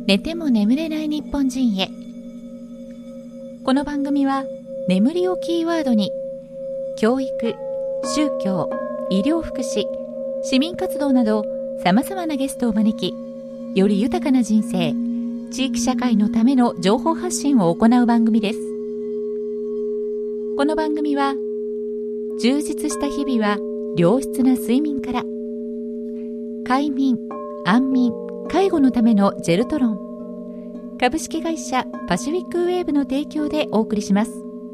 寝ても眠れない日本人へ。この番組は眠りをキーワードに教育、宗教、医療福祉、市民活動などさまざまなゲストを招き、より豊かな人生、地域社会のための情報発信を行う番組です。この番組は充実した日々は良質な睡眠から、快眠、安眠、介護のためのジェルトロン、株式会社パシフィックウェーブの提供でお送りします。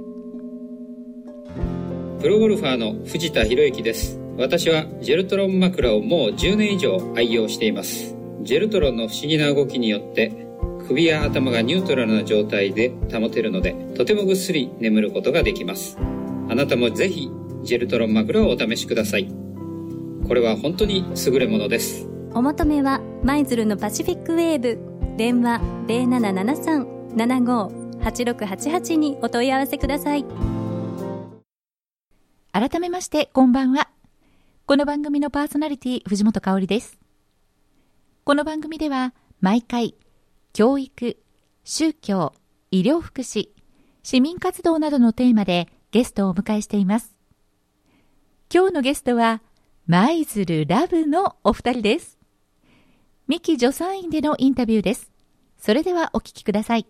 プロゴルファーの藤田博之です。私はジェルトロン枕をもう10年以上愛用しています。ジェルトロンの不思議な動きによって首や頭がニュートラルな状態で保てるので、とてもぐっすり眠ることができます。あなたもぜひジェルトロン枕をお試しください。これは本当に優れものです。 お求めは舞鶴のパシフィックウェーブ、電話 0773-75-8688 にお問い合わせください。 改めましてこんばんは。この番組のパーソナリティ藤本香織です。この番組では毎回教育、宗教、医療福祉、市民活動などのテーマでゲストをお迎えしています。今日のゲストは舞鶴ラブのお二人です。三木助産院でのインタビューです。それではお聞きください。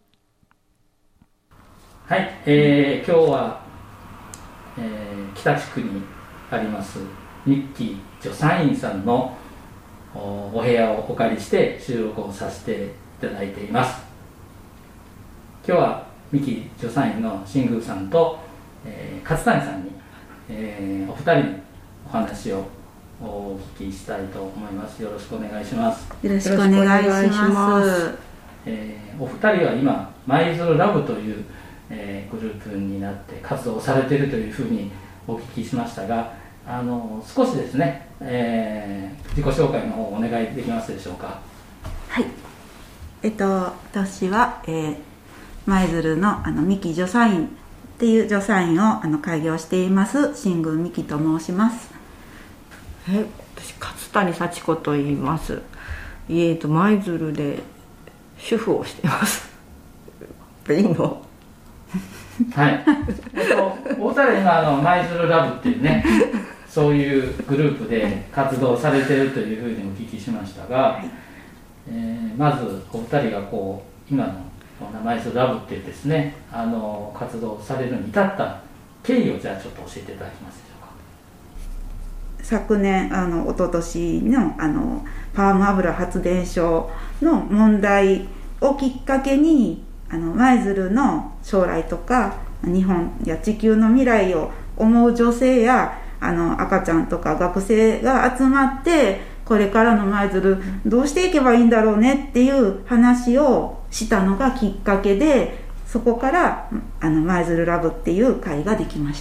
はい、今日は、北地区にあります三木助産院さんのお部屋をお借りして収録をさせていただいています。今日は三木助産院の新宮さんと、勝谷さんに、お二人にお話をお聞きしたいと思います。よろしくお願いします。 よろしくお願いします。 お二人は今舞鶴ラブという、グループになって活動されているというふうにお聞きしましたが、少しですね、自己紹介の方をお願いできますでしょうか。 はい、私は、舞鶴の三木助産院っていう助産院を開業しています新宮三木と申します。 私勝谷幸子と言います。舞鶴で主婦をしています。いいの？ はい。お二人今舞鶴ラブっていうね、そういうグループで活動されているというふうにお聞きしましたが、まずお二人が今の舞鶴ラブっていうですね、活動されるに至った経緯をじゃあちょっと教えていただけますでしょうか。 昨年一昨年のパーム油発電所の問題をきっかけに舞鶴の将来とか日本や地球の未来を思う女性や赤ちゃんとか学生が集まって、これからの舞鶴どうしていけばいいんだろうねっていう話をしたのがきっかけで、そこから舞鶴ラブっていう会ができました。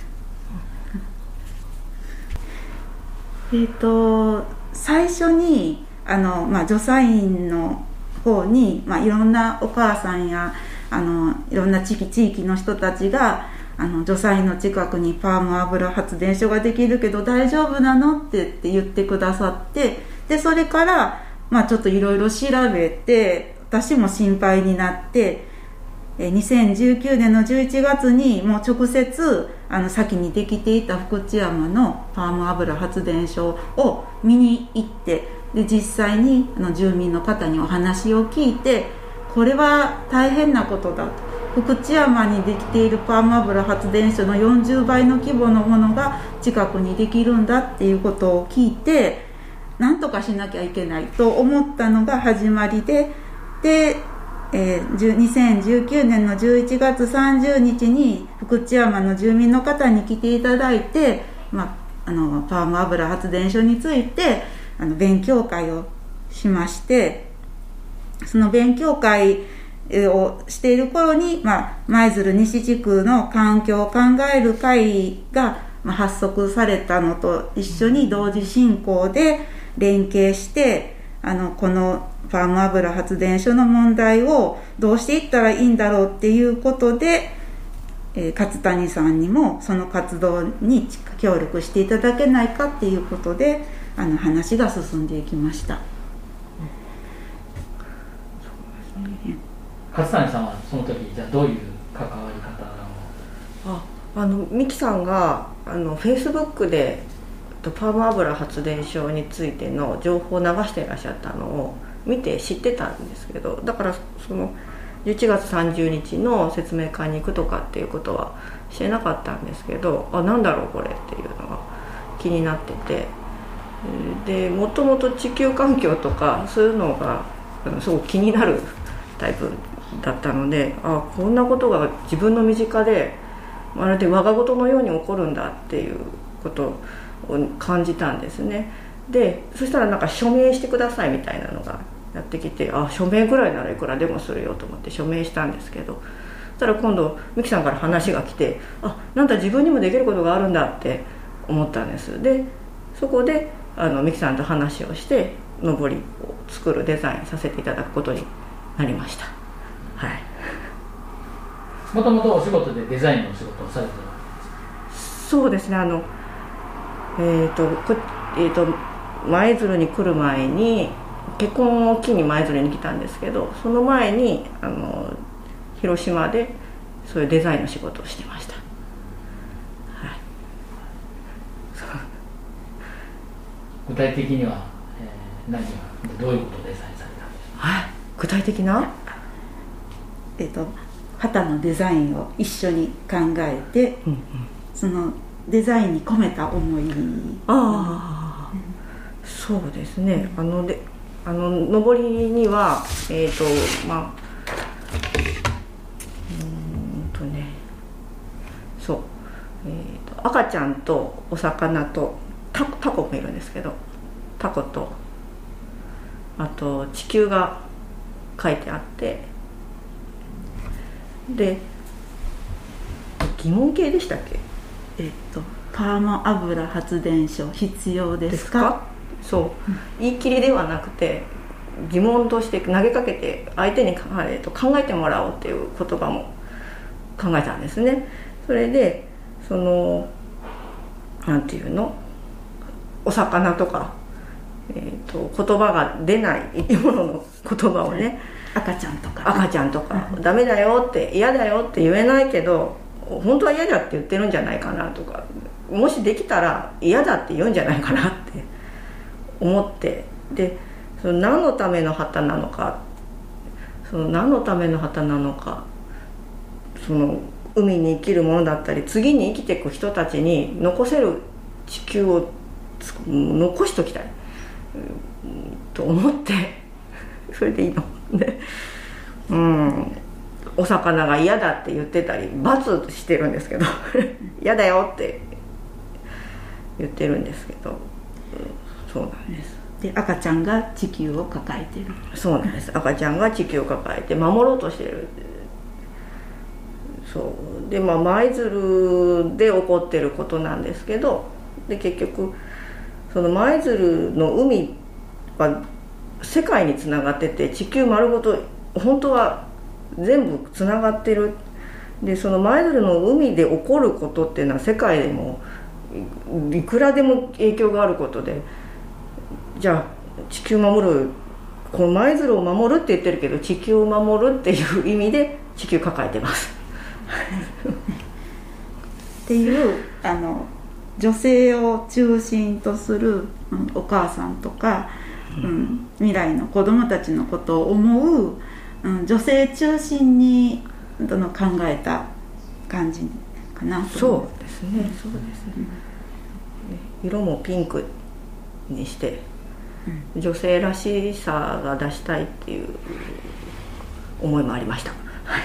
最初に助産院の方に、いろんなお母さんやいろんな地域の人たちが助産院の近くにパーム油発電所ができるけど大丈夫なのって言ってくださって、でそれからちょっといろいろ調べて、私も心配になって、2019年の11月にもう直接先にできていた福知山のパーム油発電所を見に行って、で実際に住民の方にお話を聞いて、これは大変なことだと、福知山にできているパーム油発電所の40倍の規模のものが近くにできるんだっていうことを聞いて、なんとかしなきゃいけないと思ったのが始まりで、2019年の11月30日に福知山の住民の方に来ていただいて、パーム油発電所について勉強会をしまして、その勉強会をしている頃に、舞鶴西地区の環境を考える会が発足されたのと一緒に同時進行で連携して、このパーム油発電所の問題をどうしていったらいいんだろうっていうことで、勝谷さんにもその活動に協力していただけないかっていうことで話が進んでいきました。 勝谷さんはその時じゃあどういう関わり方を？ ミキさんがフェイスブックでパーム油発電所についての情報を流していらっしゃったのを見て知ってたんですけど、だからその11月30日の説明会に行くとかっていうことは知れなかったんですけど、なんだろうこれっていうのが気になってて、でもともと地球環境とかそういうのがすごく気になるタイプだったので、こんなことが自分の身近でまるで我が事のように起こるんだっていうことを感じたんですね。でそしたらなんか署名してくださいみたいなのがやってきて、署名ぐらいならいくらでもするよと思って署名したんですけど、そしたら今度ミキさんから話が来て、なんだ自分にもできることがあるんだって思ったんです。でそこでミキさんと話をしてのぼりを作るデザインさせていただくことになりました。はい。 もともとお仕事でデザインのお仕事をされてるわけですか？ そうですね。舞鶴に来る前に結婚を機に舞鶴に来たんですけど、その前に広島でそういうデザインの仕事をしてました。はい、 具体的には、どういうことをデザインされたんですか？ 具体的な旗のデザインを一緒に考えて、そのデザインに込めた思い。 そうですね。のぼりにはそう、赤ちゃんとお魚とタコもいるんですけど、タコとあと地球が書いてあって、で疑問形でしたっけ？ パーム油発電所必要ですか？ そう、言い切りではなくて疑問として投げかけて相手に考えてもらおうっていう言葉も考えたんですね。それでなんていうの、お魚とか、言葉が出ない生き物の言葉をね、 赤ちゃんとか、 ダメだよって嫌だよって言えないけど本当は嫌だって言ってるんじゃないかなとか、もしできたら嫌だって言うんじゃないかなって思って、で何のための旗なのか、海に生きるものだったり次に生きていく人たちに残せる地球を残しときたいと思って、それでいいので、お魚が嫌だって言ってたり罰してるんですけど嫌だよって言ってるんですけど、そうなんです。 で赤ちゃんが地球を抱えてる。 そうなんです。赤ちゃんが地球を抱えて守ろうとしてる。そうで、舞鶴で起こってることなんですけど、で結局その舞鶴の海は世界につながってて、地球丸ごと本当は全部つながってる。でその舞鶴の海で起こることっていうのは世界でもいくらでも影響があることで、じゃあ地球を守る、この舞鶴を守るって言ってるけど地球を守るっていう意味で地球抱えてますっていう女性を中心とする、お母さんとか、未来の子どもたちのことを思う、女性中心に考えた感じかなと。 そうですね、色もピンクにして、女性らしさが出したいっていう思いもありました。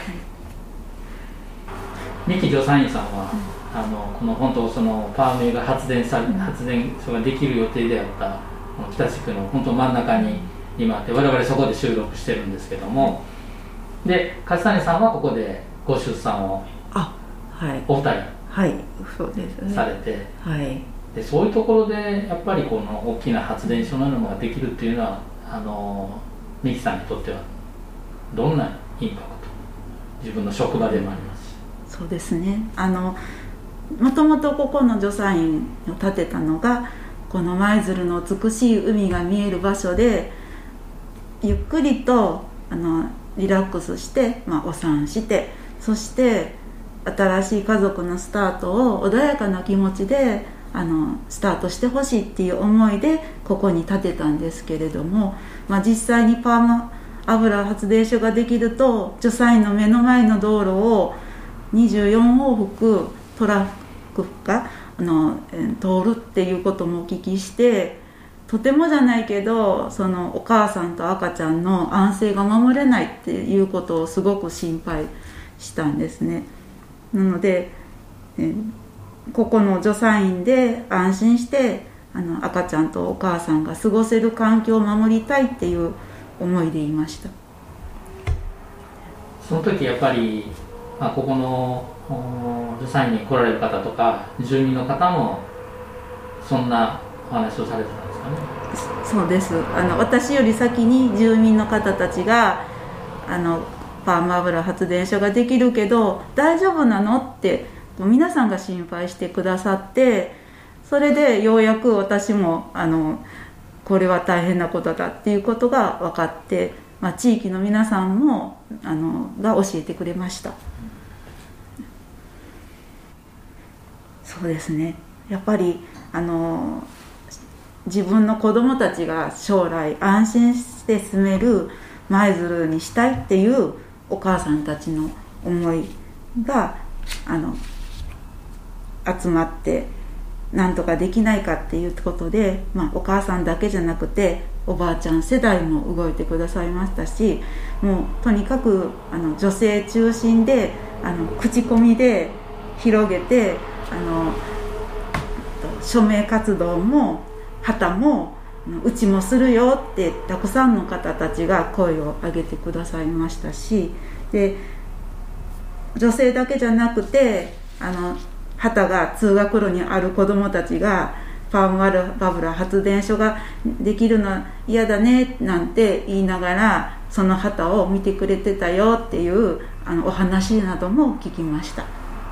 三木助産院さんは、この本当そのパーメが発電所ができる予定であったこの北地区の本当真ん中に今あって、我々そこで収録してるんですけども、で勝谷さんはここでご出産をお二人そうですねされて、でそういうところでやっぱりこの大きな発電所のようなものができるっていうのは三木さんにとってはどんなインパクト、自分の職場でもありますし。 そうですね、もともとここの助産院を建てたのがこの舞鶴の美しい海が見える場所で、ゆっくりとリラックスして、お産して、そして新しい家族のスタートを穏やかな気持ちでスタートしてほしいっていう思いでここに建てたんですけれども、実際にパーマ油発電所ができると助産院の目の前の道路を24往復トラックが通るっていうこともお聞きして、とてもじゃないけどそのお母さんと赤ちゃんの安静が守れないっていうことをすごく心配したんですね。なので、ここの助産院で安心して赤ちゃんとお母さんが過ごせる環境を守りたいっていう思いでいました。 その時やっぱり、ここの助産院に来られる方とか住民の方もそんなお話をされてたんですかね。 そうです。私より先に住民の方たちがパーマ油発電所ができるけど大丈夫なのって皆さんが心配してくださって、それでようやく私もこれは大変なことだっていうことが分かって、地域の皆さんもが教えてくれました。そうですね、やっぱり自分の子どもたちが将来安心して住める舞鶴にしたいっていうお母さんたちの思いが集まってなんとかできないかっていうことで、お母さんだけじゃなくておばあちゃん世代も動いてくださいましたし、もうとにかく女性中心で口コミで広げて署名活動も旗もうちもするよってたくさんの方たちが声を上げてくださいましたし、で女性だけじゃなくて旗が通学路にある子どもたちがパーマ油発電所ができるの嫌だねなんて言いながらその旗を見てくれてたよっていうお話なども聞きました。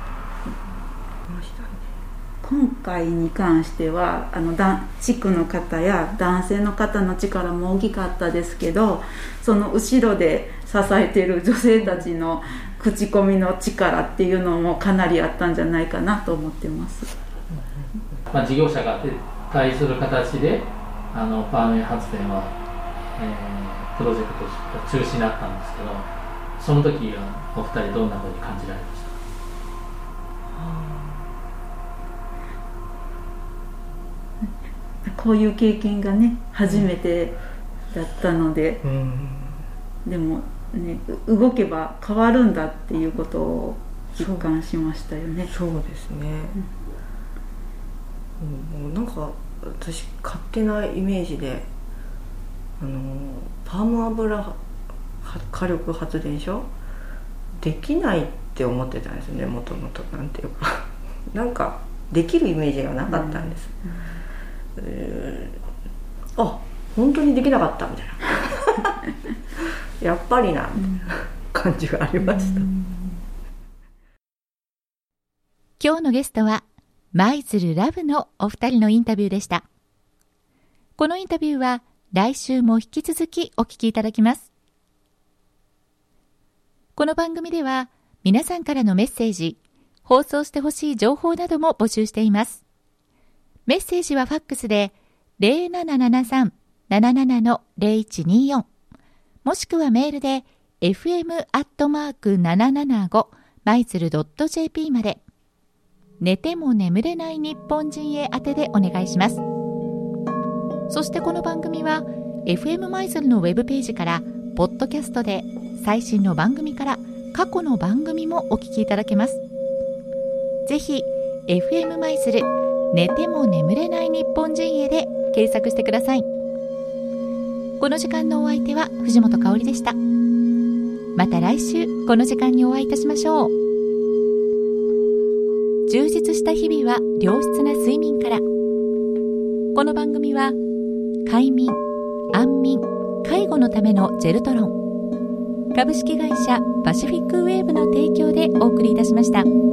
今回に関しては地区の方や男性の方の力も大きかったですけど、その後ろで支えている女性たちの口コミの力っていうのもかなりあったんじゃないかなと思ってます。 事業者が撤退する形でパーメン発電は、プロジェクトが中止になったんですけど、その時はお二人どんなふうに感じられましたか？ こういう経験がね初めてだったので、でもね動けば変わるんだっていうことを実感しましたよね。 そうですね、もうなんか私勝手なイメージでパーム油火力発電所できないって思ってたんですよね。もともとなんていうかなんかできるイメージがなかったんです、本当にできなかったみたいなやっぱりなみたいな感じがありました。 今日のゲストは舞鶴ラブのお二人のインタビューでした。このインタビューは来週も引き続きお聞きいただきます。この番組では皆さんからのメッセージ、放送してほしい情報なども募集しています。メッセージはファックスで 0773-77-0124 もしくはメールで fm@775 舞鶴 .jp まで。寝ても眠れない日本人へ宛てでお願いします。そしてこの番組は FM 舞鶴のウェブページからポッドキャストで最新の番組から過去の番組もお聞きいただけます。ぜひ FM 舞鶴寝ても眠れない日本人へで検索してください。この時間のお相手は藤本香織でした。また来週この時間にお会いいたしましょう。充実した日々は良質な睡眠から。この番組は快眠、安眠、介護のためのジェルトロン株式会社パシフィックウェーブの提供でお送りいたしました。